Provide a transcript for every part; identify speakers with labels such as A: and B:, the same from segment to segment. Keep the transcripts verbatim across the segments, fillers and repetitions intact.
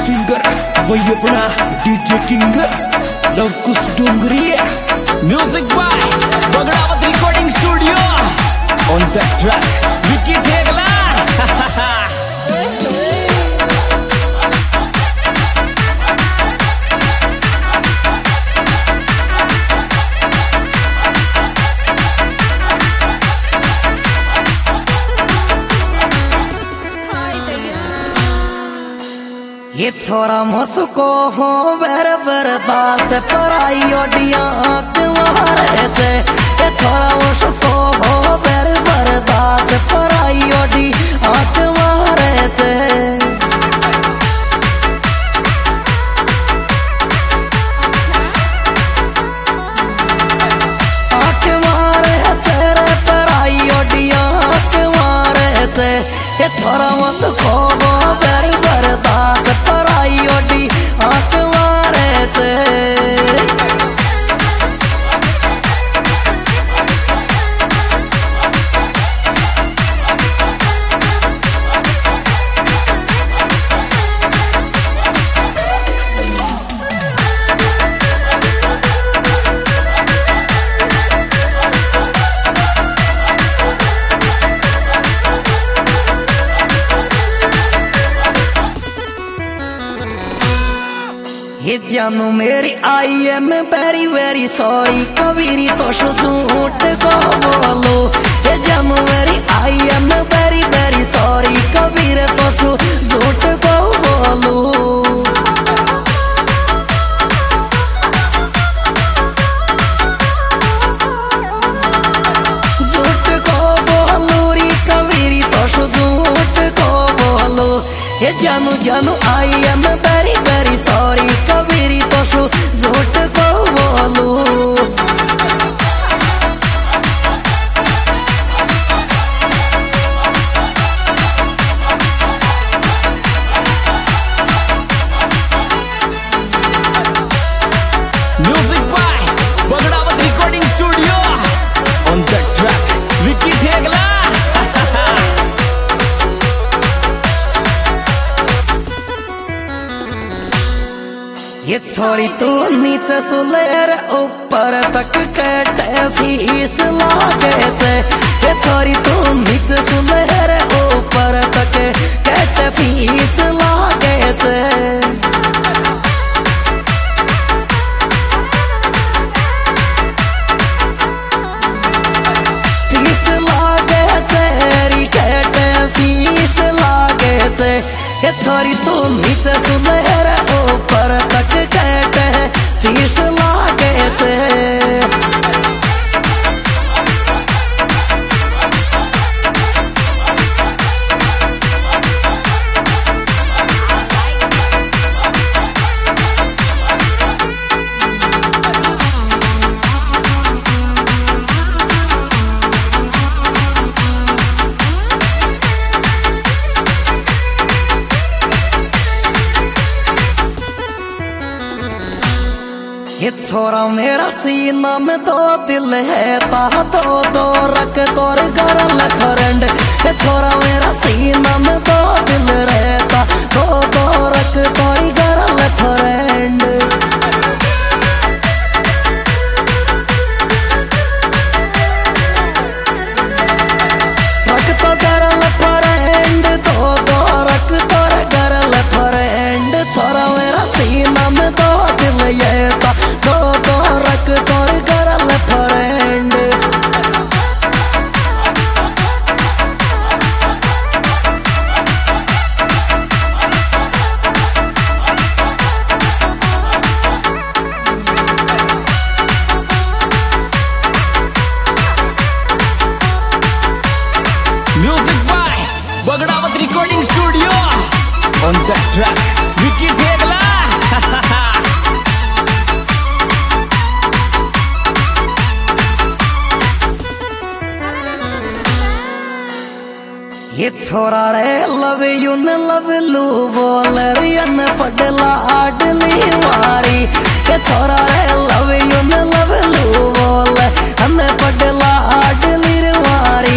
A: Singer वही अपना DJ king Lavkush Dongri.
B: Music by Bagdawat recording studio. On the track Vicky Thegla.
C: ये छोरा मुझको हो बर बरदास पराई ओडिया तुम्हारे से। ये छोरा मुझको हो बर बरदास पराई ओडी तुम्हारे से। आँख मारे तेरे पराई ओडिया तुम्हारे से। ये छोरा मुझको हो बर बरदास पराई ओडी आँख मारे से। ये जानू मेरी I am very very sorry कबीरी तो झूठ को बोलो। ये जानू मेरी I am very very sorry Kabir तो झूठ को बोलो। झूठ को बोलो री कबीरी तो झूठ को बोलो। ये जानू जानू I am very very sorry कबीरी तो झूठ को बोलू।
B: Music by Bagdawat recording studio. On the track Vicky Thegla.
C: ये छोरी तू नीचे सुलेर ऊपर तक कटे फीस लागे थे। ये छोरी तू नीचे सुलेर ऊपर तक कटे फीस लागे थे। फीस लागे तेरी कटे फीस लागे थे। ये छोरी तू नीचे सुलेर ऊपर तक कहते फीस लागे थे। ये छोरा मेरा सीना में दो दिल है ता दो दो रख तोर गरल फ्रेंड। ये छोरा मेरा सीना में दो दिल रहता दो दो रख तोर गरल फ्रेंड। रख तो गरल फ्रेंड दो दो रख तोर गरल फ्रेंड। छोरा मेरा सीना में दो दिल ये ता दो दो रख तोर girlfriend.
B: Music by Bagdawat recording studio. On the track Vicky Thegla.
C: ये छोरा रे लव यू न लव लू बोल रियन पडला आडली वारी। ये छोरा रे लव यू न लव लू बोल हन पडला आडली वारी।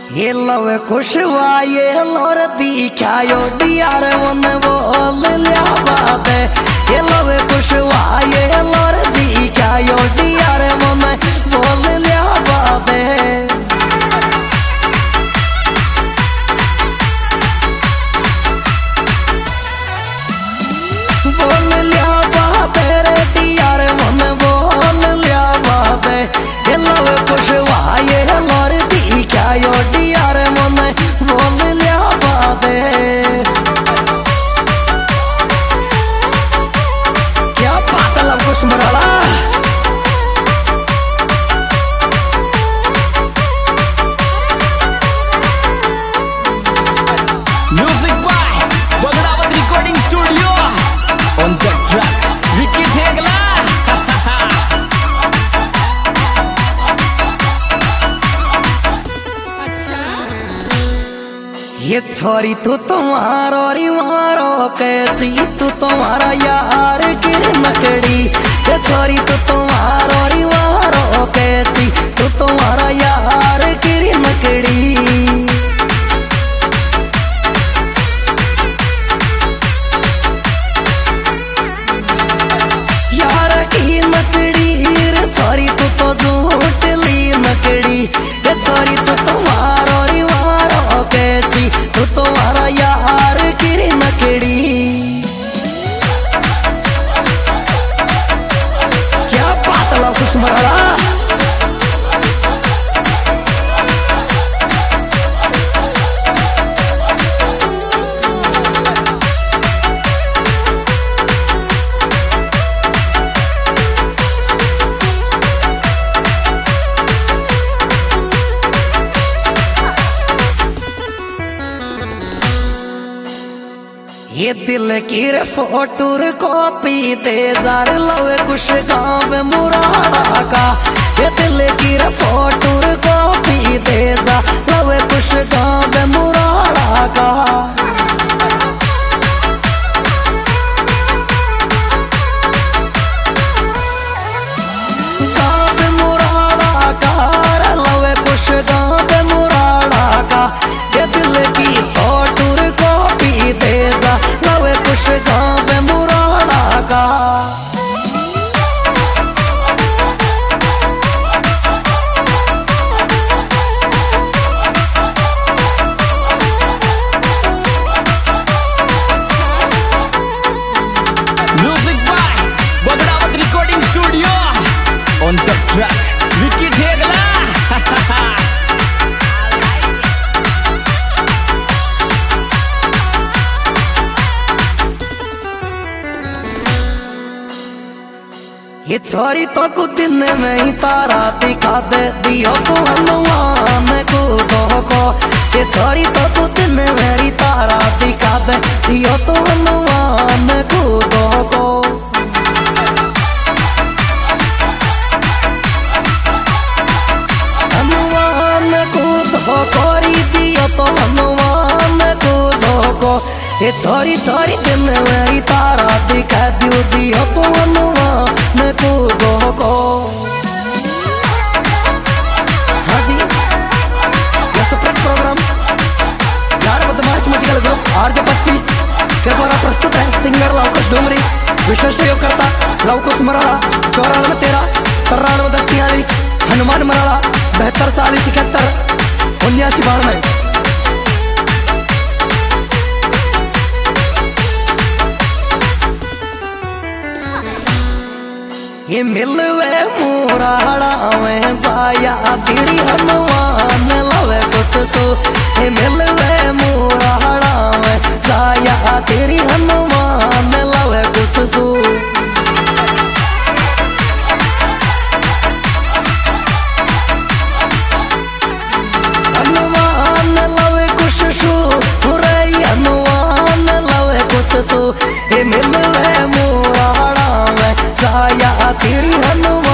C: ये लव कुशवा ये लोर दिखायो डियार वन बोल लिया बात है। ये लव कुशवा ये लोर दिखायो डियार वन बोल लिया बात है। बोल लिया बात है रे डियार वन बोल लिया बात है। ये लव कुशवा ये लोर दिखायो डियार वन बोल लिया बात है। क्या बात है Lav Kush Marada.
B: Music by Baghdawat Recording Studio. On the track, Vicky Thegla.
C: ये छोरी तू तुम्हारो रिवारो कैसी तू तुम्हारा यार की नकड़ी। ये छोरी तू तुम्हारो रिवारो कैसी तू तुम्हारा यार की नकड़ी। यार की नकड़ी रे छोरी तू तो झूठ ली नकड़ी। ये छोरी तू तुम्हारो रिवारो कैसी तू तुम्हारा यार की नकड़ी। क्या बात है कुछ मराड़ा। ये दिल की रे फोटो रे कॉपी दे जार लवे कुछ गाँव मुराड़ा का। ये दिल की रे फोटो रे कॉपी दे जार लवे कुछ गाँव मुराड़ा का। गाँव मुराड़ा का लवे कुछ गाँव मुराड़ा का। ये दिल की फोटो रे कॉपी दे लवे कुछ गाँव मुराड़ा का।
B: Music by Baghdawat Recording Studio. On the track, Vicky Thegla.
C: ये छोरी तो कुछ दिन में ही तारा दिखा दे दियो तो हनुमान को दो को। ये छोरी तो कुछ दिन में ही तारा दिखा दे दियो तो हनुमान को दो को। हनुमान को दो कोरी दियो तो हनुमान को दो को। ये छोरी छोरी दिन में ही तारा दिखा दियो दियो तो हनुमान को दो को। हाँ जी ये सेपरेट प्रोग्राम यार बदमाश म्यूजिकल ग्रुप आर जे पच्चीस के द्वारा प्रस्तुत है। सिंगर लवकुश डोमरी, विशेष सहयोगकर्ता लवकुश मराड़ा। चौरानवे तेरह तिरानवे दस तियालीस हनुमान मराड़ा बहत्तर चालीस इकहत्तर उन्यासी बानवे। ये मिलवे मुराड़ा में जाया तेरी हनुमान लवे कुछ सो। ये मिलवे मुराड़ा में जाया तेरी हनुमान लवे कुछ सो। हनुमान लवे कुछ सो रे हनुमान लवे कुछ सो। ये मिलवे मुराड़ा में जाया तेरी हनुमान